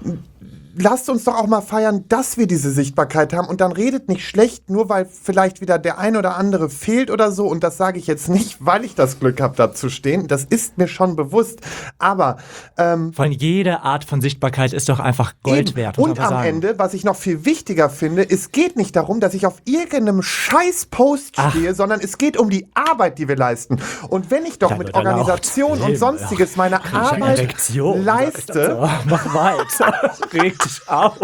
lasst uns doch auch mal feiern, dass wir diese Sichtbarkeit haben und dann redet nicht schlecht, nur weil vielleicht wieder der ein oder andere fehlt oder so und das sage ich jetzt nicht, weil ich das Glück habe, da zu stehen, das ist mir schon bewusst, aber ähm, Vor allem jede Art von Sichtbarkeit ist doch einfach Gold eben. wert. muss Und man am sagen. Ende, was ich noch viel wichtiger finde, es geht nicht darum, dass ich auf irgendeinem scheiß Post Ach. stehe, sondern es geht um die Arbeit, die wir leisten. Und wenn ich doch Da mit wird er laut. Organisation und Himmel. sonstiges meine Ich hab eine Arbeit Erektion. leiste, So, mach weiter. Reg dich auf.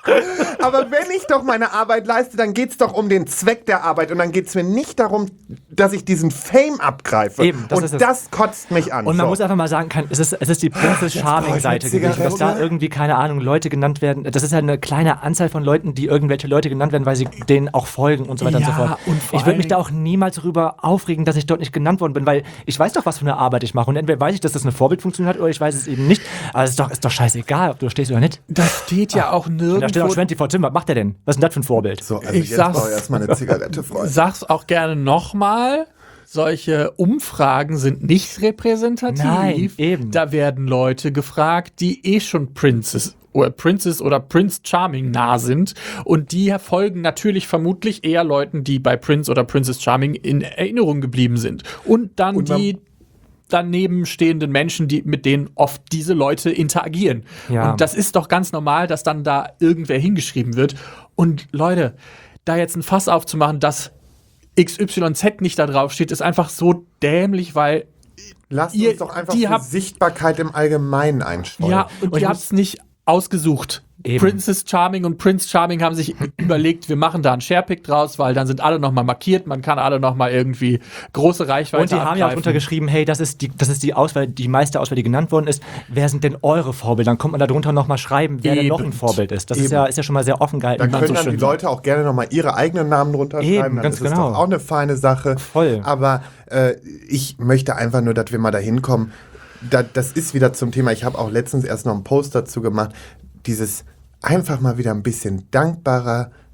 aber wenn ich doch meine Arbeit leiste, dann geht es doch um den Zweck der Arbeit und dann geht es mir nicht darum, dass ich diesen Fame abgreife. Eben, das und ist es. das kotzt mich an. Und man So. muss einfach mal sagen, kann, es, ist, es ist die Princess Charming-Seite brauche ich eine gewesen, dass da Zigarette. irgendwie, keine Ahnung, Leute genannt werden. Das ist ja eine kleine Anzahl von Leuten, die irgendwelche Leute genannt werden, weil sie denen auch folgen und so weiter Ja, und so fort. und vor Ich würde mich allem- da auch niemals darüber aufregen, dass ich dort nicht genannt worden bin, weil ich weiß doch, was für eine Arbeit ich mache. Und entweder weiß ich, dass das eine Vorbildfunktion hat oder ich weiß es eben nicht. Aber es ist doch, ist doch scheißegal, ob du da stehst oder nicht. Da steht ja auch Und da steht auch nirgendwo. twenty-four Tim, was macht der denn? Was ist denn das für ein Vorbild? So, also Ich jetzt sag's- brauche ich erstmal eine Zigarette, Freunde. Sag's auch gerne nochmal. Solche Umfragen sind nicht repräsentativ. Nein, eben. Da werden Leute gefragt, die eh schon Princess oder Princess oder Prince Charming nah sind. Und die folgen natürlich vermutlich eher Leuten, die bei Prince oder Princess Charming in Erinnerung geblieben sind. Und dann Und man- die daneben stehenden Menschen, die, mit denen oft diese Leute interagieren. Ja. Und das ist doch ganz normal, dass dann da irgendwer hingeschrieben wird. Und Leute, da jetzt ein Fass aufzumachen, dass X Y Z nicht da drauf steht, ist einfach so dämlich, weil Lasst Ihr- uns doch einfach die für habt- Sichtbarkeit im Allgemeinen einstreuen. ja, und, Und ihr ich habt es nicht ausgesucht. Eben. Princess Charming und Prince Charming haben sich überlegt, wir machen da einen Sharepick draus, weil dann sind alle nochmal markiert, man kann alle nochmal irgendwie große Reichweite Und die haben ja auch abgreifen. drunter geschrieben, hey, das ist die, das ist die Auswahl, die meiste Auswahl, die genannt worden ist. Wer sind denn eure Vorbilder? Dann kommt man da drunter nochmal schreiben, wer denn noch ein Eben. Vorbild ist. Das ist Eben. ja, ist ja schon mal sehr offen gehalten. Da wie man können so dann schön die sagt. Leute auch gerne nochmal ihre eigenen Namen drunter Eben, schreiben. Dann ganz ist es genau. doch auch eine feine Sache. Voll. Aber äh, ich möchte einfach nur, dass wir mal dahin kommen. Da, das ist wieder zum Thema, ich habe auch letztens erst noch einen Post dazu gemacht, dieses einfach mal wieder ein bisschen dankbarer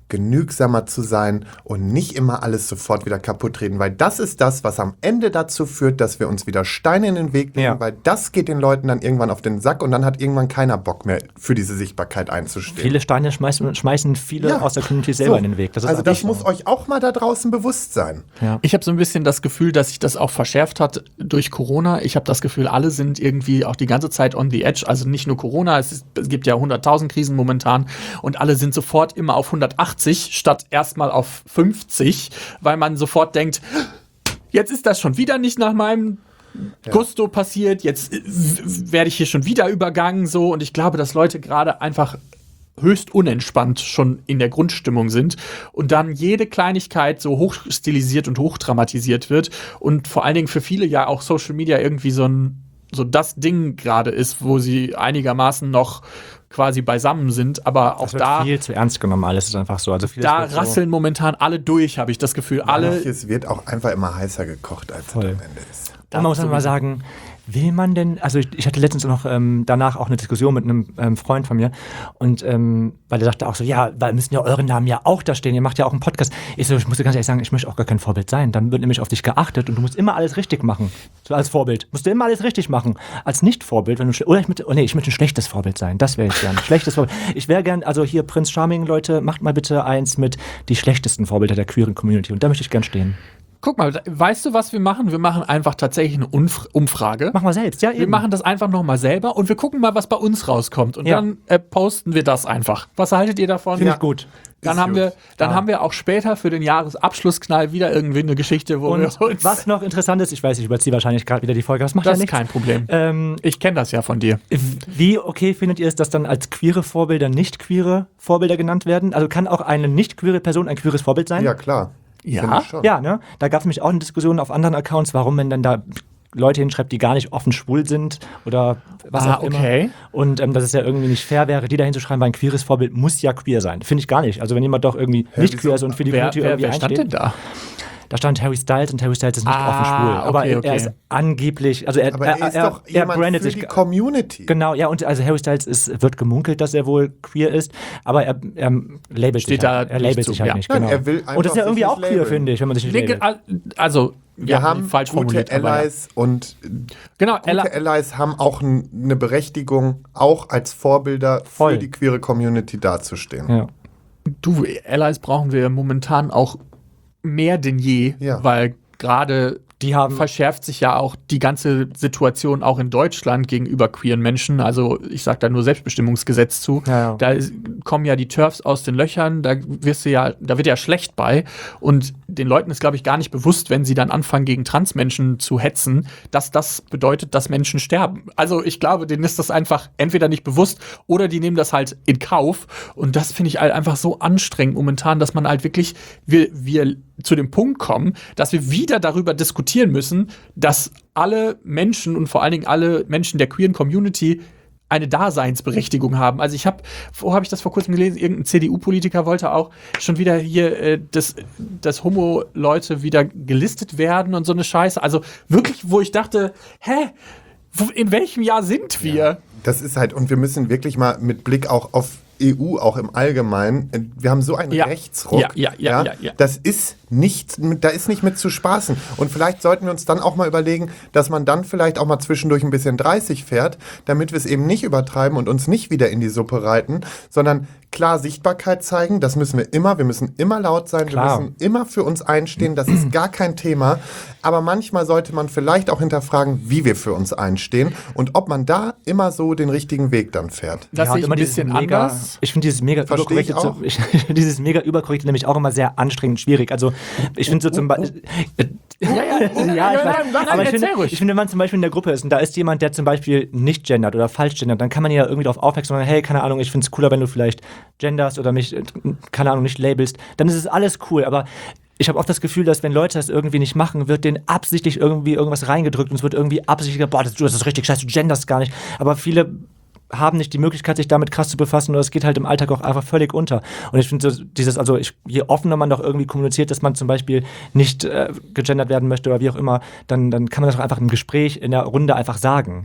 genügsamer zu sein und nicht immer alles sofort wieder kaputt reden, weil das ist das, was am Ende dazu führt, dass wir uns wieder Steine in den Weg legen, Ja. weil das geht den Leuten dann irgendwann auf den Sack und dann hat irgendwann keiner Bock mehr für diese Sichtbarkeit einzustehen. Viele Steine schmeißen, schmeißen viele Ja. aus der Community selber So. in den Weg. Das ist also das einfach muss so. euch auch mal da draußen bewusst sein. Ich habe so ein bisschen das Gefühl, dass sich das auch verschärft hat durch Corona. Ich habe das Gefühl, alle sind irgendwie auch die ganze Zeit on the edge. Also nicht nur Corona, es, ist, es gibt ja hunderttausend Krisen momentan und alle sind sofort immer auf hundertachtzig statt erstmal auf fünfzig, weil man sofort denkt, jetzt ist das schon wieder nicht nach meinem Gusto passiert, jetzt äh, w- werde ich hier schon wieder übergangen so und ich glaube, dass Leute gerade einfach höchst unentspannt schon in der Grundstimmung sind und dann jede Kleinigkeit so hochstilisiert und hochdramatisiert wird und vor allen Dingen für viele ja auch Social Media irgendwie so ein so das Ding gerade ist, wo sie einigermaßen noch quasi beisammen sind, aber auch Das wird da viel zu ernst genommen, alles ist einfach so. Also vieles da wird so- rasseln momentan alle durch, habe ich das Gefühl. Alle Es wird auch einfach immer heißer gekocht, als es am Voll. Ende ist. Und man muss dann mal sagen, will man denn, also ich, ich hatte letztens noch ähm, danach auch eine Diskussion mit einem ähm, Freund von mir und ähm, weil der sagte auch so, ja, weil müssen ja eure Namen ja auch da stehen, ihr macht ja auch einen Podcast. Ich so, ich muss dir ganz ehrlich sagen, ich möchte auch gar kein Vorbild sein. Dann wird nämlich auf dich geachtet und du musst immer alles richtig machen. So als Vorbild. Musst du immer alles richtig machen. Als Nicht-Vorbild, wenn du schle- oder ich möchte, oh nee, ich möchte ein schlechtes Vorbild sein. Das wäre ich gern. Schlechtes Vorbild. Ich wäre gern, also hier Prince Charming, Leute, macht mal bitte eins mit die schlechtesten Vorbilder der queeren Community und da möchte ich gern stehen. Guck mal, weißt du, was wir machen? Wir machen einfach tatsächlich eine Umf- Umfrage. Mach mal selbst, ja eben. Wir machen das einfach nochmal selber und wir gucken mal, was bei uns rauskommt. Und Ja. dann äh, posten wir das einfach. Was haltet ihr davon? Finde ich gut. Dann, Ist haben wir, gut. dann Ja. haben wir auch später für den Jahresabschlussknall wieder irgendwie eine Geschichte, wo Und wir uns... was noch interessant ist, ich weiß, ich überziehe wahrscheinlich gerade wieder die Folge, das macht das ja ist nichts. kein Problem. Ähm, Ich kenne das ja von dir. wie okay findet ihr es, dass dann als queere Vorbilder nicht queere Vorbilder genannt werden? Also kann auch eine nicht queere Person ein queeres Vorbild sein? Ja, klar. Ja? Finde ich schon. Ja, ne? Da gab es nämlich auch eine Diskussion auf anderen Accounts, warum man denn da Leute hinschreibt, die gar nicht offen schwul sind oder was Ah, auch immer. okay. Und ähm, dass es ja irgendwie nicht fair wäre, die da hinzuschreiben, weil ein queeres Vorbild muss ja queer sein. Finde ich gar nicht. Also wenn jemand doch irgendwie nicht wieso? queer ist und für die Wer, Community wer, irgendwie wer stand einsteht. denn da? Da stand Harry Styles und Harry Styles ist nicht Ah, offen schwul. Aber okay, er, okay. er ist angeblich, also er, Aber er ist doch er jemand brandet für sich die Community. Genau, ja, und also Harry Styles ist, wird gemunkelt, dass er wohl queer ist, aber er, er labelt Steht sich halt, da er nicht labelt zu, sich halt ja. nicht, Nein, genau. er will und das einfach ist ja irgendwie sich auch nicht queer, labeln. finde ich, wenn man sich nicht Linke, labelt. also, Wir ja, haben falsch gute formuliert. aber ja. Allies und Genau, gute Ella, Allies haben auch n- eine Berechtigung, auch als Vorbilder Voll. für die queere Community dazustehen. Ja. du, Allies brauchen wir momentan auch mehr denn je, Ja. weil gerade Die haben verschärft sich ja auch die ganze Situation auch in Deutschland gegenüber queeren Menschen. Also ich sage da nur Selbstbestimmungsgesetz zu. Ja, ja. Da ist, kommen ja die TERFs aus den Löchern, da wirst du ja, da wird ja schlecht bei. Und den Leuten ist, glaube ich, gar nicht bewusst, wenn sie dann anfangen, gegen Transmenschen zu hetzen, dass das bedeutet, dass Menschen sterben. Also ich glaube, denen ist das einfach entweder nicht bewusst oder die nehmen das halt in Kauf. Und das finde ich halt einfach so anstrengend momentan, dass man halt wirklich, wir, wir zu dem Punkt kommen, dass wir wieder darüber diskutieren müssen, dass alle Menschen und vor allen Dingen alle Menschen der queeren Community eine Daseinsberechtigung haben. Also ich habe, wo habe ich das vor kurzem gelesen? Irgendein C D U-Politiker wollte auch schon wieder hier, äh, dass, dass Homo-Leute wieder gelistet werden und so eine Scheiße. Also wirklich, wo ich dachte, hä, wo, in welchem Jahr sind wir? Das ist halt, und wir müssen wirklich mal mit Blick auch auf E U, auch im Allgemeinen, äh, wir haben so einen Ja. Rechtsruck. Ja, ja, ja, ja, ja. Das ist nicht, mit- da ist nicht mit zu spaßen. Und vielleicht sollten wir uns dann auch mal überlegen, dass man dann vielleicht auch mal zwischendurch ein bisschen dreißig fährt, damit wir es eben nicht übertreiben und uns nicht wieder in die Suppe reiten, sondern klar Sichtbarkeit zeigen, das müssen wir immer, wir müssen immer laut sein, Klar. wir müssen immer für uns einstehen, das ist gar kein Thema. Aber manchmal sollte man vielleicht auch hinterfragen, wie wir für uns einstehen und ob man da immer so den richtigen Weg dann fährt. Das Ja, sehe ich und ein immer dieses bisschen mega, anders. Ich finde dieses mega Versteh ich überkorrekte, auch. zu- ich, dieses mega überkorrekte nämlich auch immer sehr anstrengend und schwierig. Also ich finde so zum Beispiel, ja, ja, ja, ich nein, weiß, nein, aber ich erzähl finde, ruhig. ich finde, wenn man zum Beispiel in der Gruppe ist und da ist jemand, der zum Beispiel nicht gendert oder falsch gendert, dann kann man ja irgendwie darauf aufmerksam machen, hey, keine Ahnung, ich finde es cooler, wenn du vielleicht genderst oder mich, äh, keine Ahnung, nicht labelst, dann ist es alles cool, aber ich habe oft das Gefühl, dass wenn Leute das irgendwie nicht machen, wird denen absichtlich irgendwie irgendwas reingedrückt und es wird irgendwie absichtlich, boah, das, das ist richtig scheiße, du genderst gar nicht, aber viele haben nicht die Möglichkeit, sich damit krass zu befassen oder es geht halt im Alltag auch einfach völlig unter. Und ich finde, so dieses, also ich, je offener man doch irgendwie kommuniziert, dass man zum Beispiel nicht äh, gegendert werden möchte oder wie auch immer, dann, dann kann man das doch einfach im Gespräch, in der Runde einfach sagen.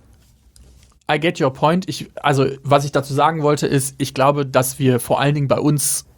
I get your point. Ich, also, was ich dazu sagen wollte, ist, ich glaube, dass wir vor allen Dingen bei uns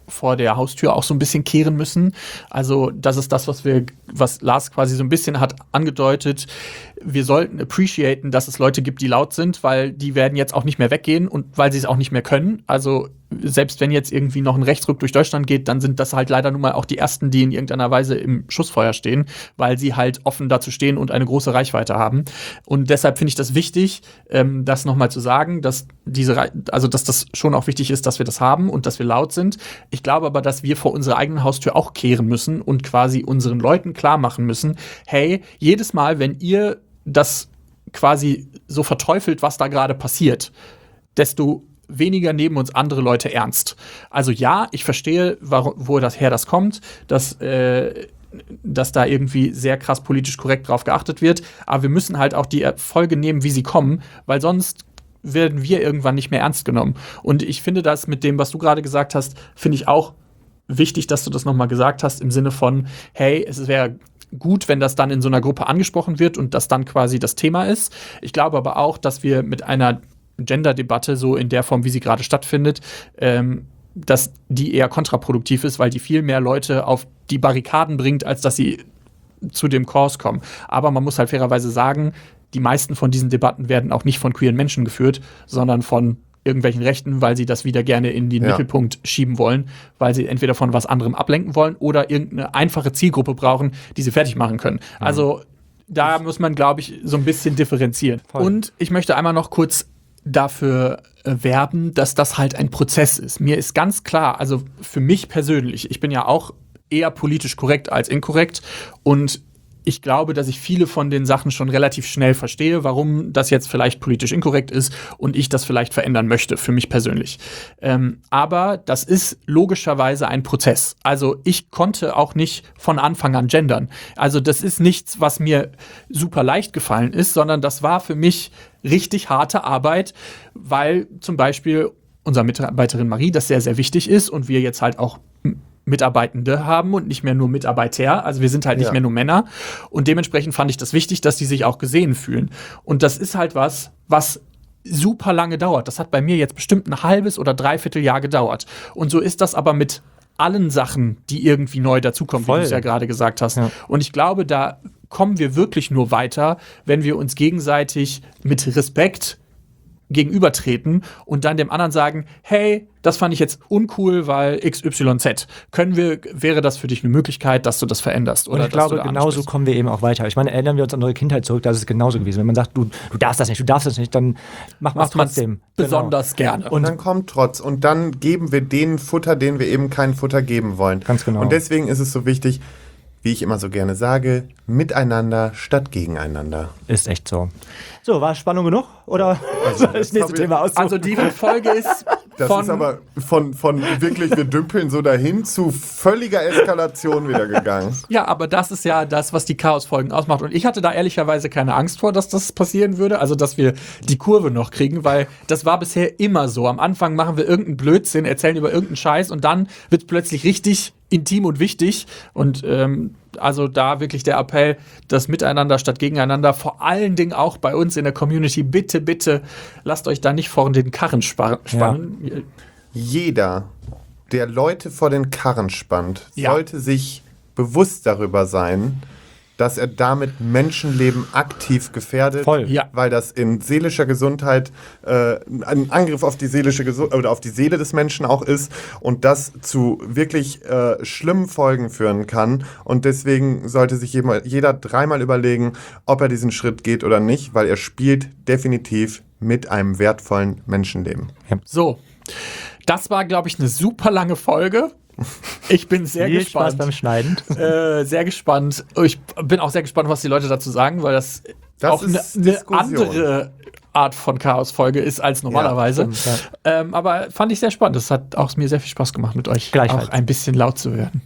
vor der Haustür auch so ein bisschen kehren müssen. Also das ist das, was wir, was Lars quasi so ein bisschen hat angedeutet. Wir sollten appreciaten, dass es Leute gibt, die laut sind, weil die werden jetzt auch nicht mehr weggehen und weil sie es auch nicht mehr können. Also selbst wenn jetzt irgendwie noch ein Rechtsruck durch Deutschland geht, dann sind das halt leider nun mal auch die Ersten, die in irgendeiner Weise im Schussfeuer stehen, weil sie halt offen dazu stehen und eine große Reichweite haben. Und deshalb finde ich das wichtig, ähm, das nochmal zu sagen, dass diese, Re- also dass das schon auch wichtig ist, dass wir das haben und dass wir laut sind. Ich glaube aber, dass wir vor unserer eigenen Haustür auch kehren müssen und quasi unseren Leuten klar machen müssen, hey, jedes Mal, wenn ihr das quasi so verteufelt, was da gerade passiert, desto weniger nehmen uns andere Leute ernst. Also ja, ich verstehe, warum, wo das her das kommt, dass, äh, dass da irgendwie sehr krass politisch korrekt drauf geachtet wird, aber wir müssen halt auch die Erfolge nehmen, wie sie kommen, weil sonst werden wir irgendwann nicht mehr ernst genommen. Und ich finde das mit dem, was du gerade gesagt hast, finde ich auch wichtig, dass du das nochmal gesagt hast, im Sinne von, hey, es wäre gut, wenn das dann in so einer Gruppe angesprochen wird und das dann quasi das Thema ist. Ich glaube aber auch, dass wir mit einer Gender-Debatte, so in der Form, wie sie gerade stattfindet, ähm, dass die eher kontraproduktiv ist, weil die viel mehr Leute auf die Barrikaden bringt, als dass sie zu dem Kurs kommen. Aber man muss halt fairerweise sagen, die meisten von diesen Debatten werden auch nicht von queeren Menschen geführt, sondern von irgendwelchen Rechten, weil sie das wieder gerne in den Ja. Mittelpunkt schieben wollen, weil sie entweder von was anderem ablenken wollen oder irgendeine einfache Zielgruppe brauchen, die sie fertig machen können. Mhm. Also da muss man, glaube ich, so ein bisschen differenzieren. Voll. Und ich möchte einmal noch kurz dafür äh, werben, dass das halt ein Prozess ist. Mir ist ganz klar, also für mich persönlich, ich bin ja auch eher politisch korrekt als inkorrekt und ich glaube, dass ich viele von den Sachen schon relativ schnell verstehe, warum das jetzt vielleicht politisch inkorrekt ist und ich das vielleicht verändern möchte, für mich persönlich. Ähm, aber das ist logischerweise ein Prozess. Also ich konnte auch nicht von Anfang an gendern. Also das ist nichts, was mir super leicht gefallen ist, sondern das war für mich richtig harte Arbeit, weil zum Beispiel unserer Mitarbeiterin Marie das sehr, sehr wichtig ist und wir jetzt halt auch Mitarbeitende haben und nicht mehr nur Mitarbeiter. Also wir sind halt nicht Ja. mehr nur Männer. Und dementsprechend fand ich das wichtig, dass die sich auch gesehen fühlen. Und das ist halt was, was super lange dauert. Das hat bei mir jetzt bestimmt ein halbes oder dreiviertel Jahr gedauert. Und so ist das aber mit allen Sachen, die irgendwie neu dazukommen, wie Voll. du es ja gerade gesagt hast. Ja. Und ich glaube, da kommen wir wirklich nur weiter, wenn wir uns gegenseitig mit Respekt gegenübertreten und dann dem anderen sagen, hey, das fand ich jetzt uncool, weil X Y Z. Können wir, wäre das für dich eine Möglichkeit, dass du das veränderst? Und Oder ich glaube, dass du da genauso ansprichst? kommen wir eben auch weiter. Ich meine, erinnern wir uns an unsere Kindheit zurück, da ist es genauso gewesen. Wenn man sagt, du, du darfst das nicht, du darfst das nicht, dann mach man es Macht man es trotzdem. besonders gerne. Und dann kommt Trotz. Und dann geben wir denen Futter, denen wir eben kein Futter geben wollen. Ganz genau. Und deswegen ist es so wichtig, wie ich immer so gerne sage, miteinander statt gegeneinander. Ist echt so. So, war Spannung genug? Oder soll das nächste hab ich- Thema aussuchen? Also die Folge ist Das von, ist aber von, von wirklich, wir dümpeln so dahin zu völliger Eskalation wieder gegangen. ja, aber das ist ja das, was die Chaos-Folgen ausmacht. Und ich hatte da ehrlicherweise keine Angst vor, dass das passieren würde. Also, dass wir die Kurve noch kriegen, weil das war bisher immer so. Am Anfang machen wir irgendeinen Blödsinn, erzählen über irgendeinen Scheiß und dann wird es plötzlich richtig intim und wichtig. Und ähm, also da wirklich der Appell, das Miteinander statt Gegeneinander, vor allen Dingen auch bei uns in der Community, bitte, bitte, lasst euch da nicht vor den Karren spar- spannen. Jeder, der Leute vor den Karren spannt, Ja. sollte sich bewusst darüber sein, dass er damit Menschenleben aktiv gefährdet, Voll. Ja. weil das in seelischer Gesundheit äh, ein Angriff auf die seelische Gesu- oder auf die Seele des Menschen auch ist und das zu wirklich äh, schlimmen Folgen führen kann. Und deswegen sollte sich jeder, jeder dreimal überlegen, ob er diesen Schritt geht oder nicht, weil er spielt definitiv mit einem wertvollen Menschenleben. So, das war, glaube ich, eine super lange Folge. Ich bin sehr Viel Spaß gespannt. beim Schneiden. Äh, sehr gespannt. Ich bin auch sehr gespannt, was die Leute dazu sagen, weil das, Das auch eine ist ne Diskussion. andere Art von Chaos-Folge ist als normalerweise. stimmt, ähm, aber fand ich sehr spannend. Es hat auch mir sehr viel Spaß gemacht, mit euch Gleichfalls. auch ein bisschen laut zu werden.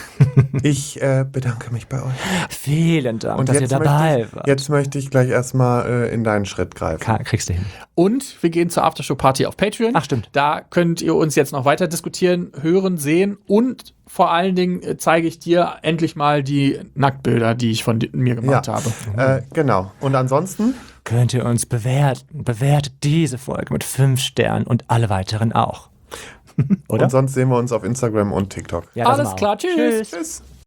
Ich äh, bedanke mich bei euch. Vielen Dank, Und dass ihr jetzt dabei möchte ich, wart. jetzt möchte ich gleich erstmal äh, in deinen Schritt greifen. Ka- Kriegst du hin. Und wir gehen zur Aftershow-Party auf Patreon. Ach, stimmt. Da könnt ihr uns jetzt noch weiter diskutieren, hören, sehen und vor allen Dingen äh, zeige ich dir endlich mal die Nacktbilder, die ich von di- mir gemacht Ja. habe. Äh, genau. Und ansonsten, Könnt ihr uns bewerten? Bewertet diese Folge mit fünf Sternen und alle weiteren auch. Oder? Und sonst sehen wir uns auf Instagram und TikTok. Ja, da sind Alles wir auch. klar, tschüss. Tschüss. Tschüss.